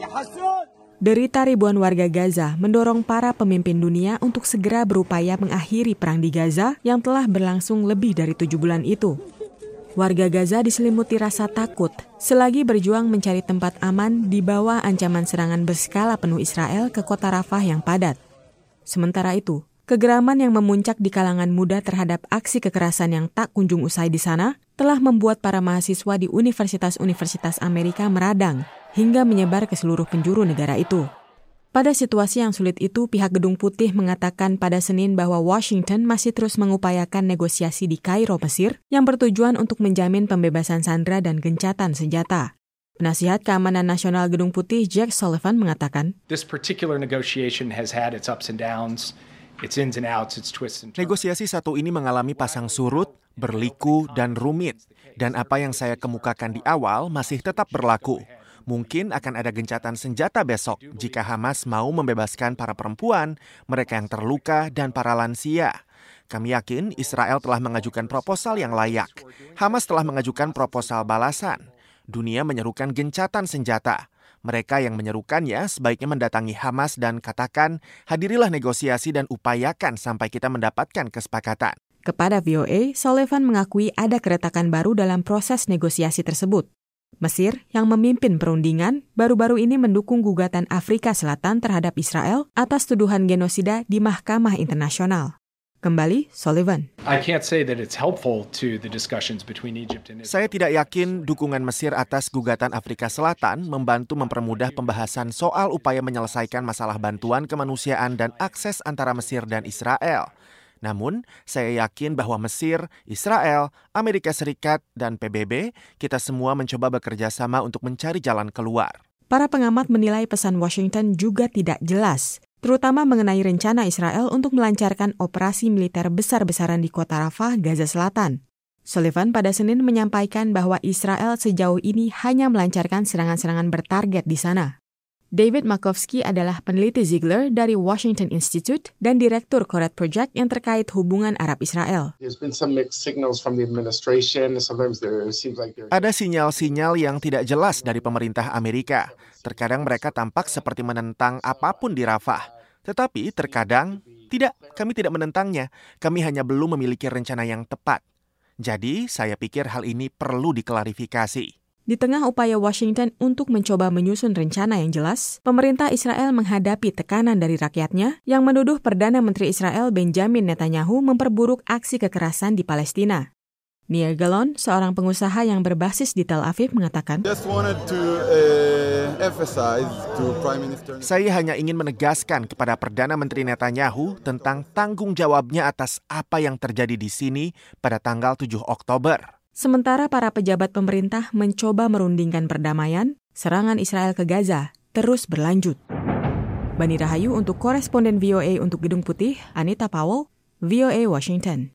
Derita ribuan warga Gaza mendorong para pemimpin dunia untuk segera berupaya mengakhiri perang di Gaza yang telah berlangsung lebih dari 7 bulan itu. Warga Gaza diselimuti rasa takut selagi berjuang mencari tempat aman di bawah ancaman serangan berskala penuh Israel ke kota Rafah yang padat. Sementara itu, kegeraman yang memuncak di kalangan muda terhadap aksi kekerasan yang tak kunjung usai di sana telah membuat para mahasiswa di universitas-universitas Amerika meradang hingga menyebar ke seluruh penjuru negara itu. Pada situasi yang sulit itu, pihak Gedung Putih mengatakan pada Senin bahwa Washington masih terus mengupayakan negosiasi di Kairo, Mesir, yang bertujuan untuk menjamin pembebasan sandera dan gencatan senjata. Penasihat Keamanan Nasional Gedung Putih Jake Sullivan mengatakan, This particular negotiation has had its ups and downs, its ins and outs, its twists and turns. Negosiasi satu ini mengalami pasang surut, berliku, dan rumit. Dan apa yang saya kemukakan di awal masih tetap berlaku. Mungkin akan ada gencatan senjata besok jika Hamas mau membebaskan para perempuan, mereka yang terluka, dan para lansia. Kami yakin Israel telah mengajukan proposal yang layak. Hamas telah mengajukan proposal balasan. Dunia menyerukan gencatan senjata. Mereka yang menyerukannya sebaiknya mendatangi Hamas dan katakan, hadirilah negosiasi dan upayakan sampai kita mendapatkan kesepakatan. Kepada VOA, Sullivan mengakui ada keretakan baru dalam proses negosiasi tersebut. Mesir, yang memimpin perundingan, baru-baru ini mendukung gugatan Afrika Selatan terhadap Israel atas tuduhan genosida di Mahkamah Internasional. Kembali, Sullivan. Saya tidak yakin dukungan Mesir atas gugatan Afrika Selatan membantu mempermudah pembahasan soal upaya menyelesaikan masalah bantuan kemanusiaan dan akses antara Mesir dan Israel. Namun, saya yakin bahwa Mesir, Israel, Amerika Serikat, dan PBB, kita semua mencoba bekerja sama untuk mencari jalan keluar. Para pengamat menilai pesan Washington juga tidak jelas, terutama mengenai rencana Israel untuk melancarkan operasi militer besar-besaran di kota Rafah, Gaza Selatan. Sullivan pada Senin menyampaikan bahwa Israel sejauh ini hanya melancarkan serangan-serangan bertarget di sana. David Makovsky adalah peneliti Ziegler dari Washington Institute dan Direktur Koret Project yang terkait hubungan Arab-Israel. Ada sinyal-sinyal yang tidak jelas dari pemerintah Amerika. Terkadang mereka tampak seperti menentang apapun di Rafah. Tetapi terkadang, kami tidak menentangnya. Kami hanya belum memiliki rencana yang tepat. Jadi, saya pikir hal ini perlu diklarifikasi. Di tengah upaya Washington untuk mencoba menyusun rencana yang jelas, pemerintah Israel menghadapi tekanan dari rakyatnya yang menuduh Perdana Menteri Israel Benjamin Netanyahu memperburuk aksi kekerasan di Palestina. Nir Galon, seorang pengusaha yang berbasis di Tel Aviv, mengatakan, Saya hanya ingin menegaskan kepada Perdana Menteri Netanyahu tentang tanggung jawabnya atas apa yang terjadi di sini pada tanggal 7 Oktober. Sementara para pejabat pemerintah mencoba merundingkan perdamaian, serangan Israel ke Gaza terus berlanjut. Bani Rahayu untuk koresponden VOA untuk Gedung Putih, Anita Powell, VOA Washington.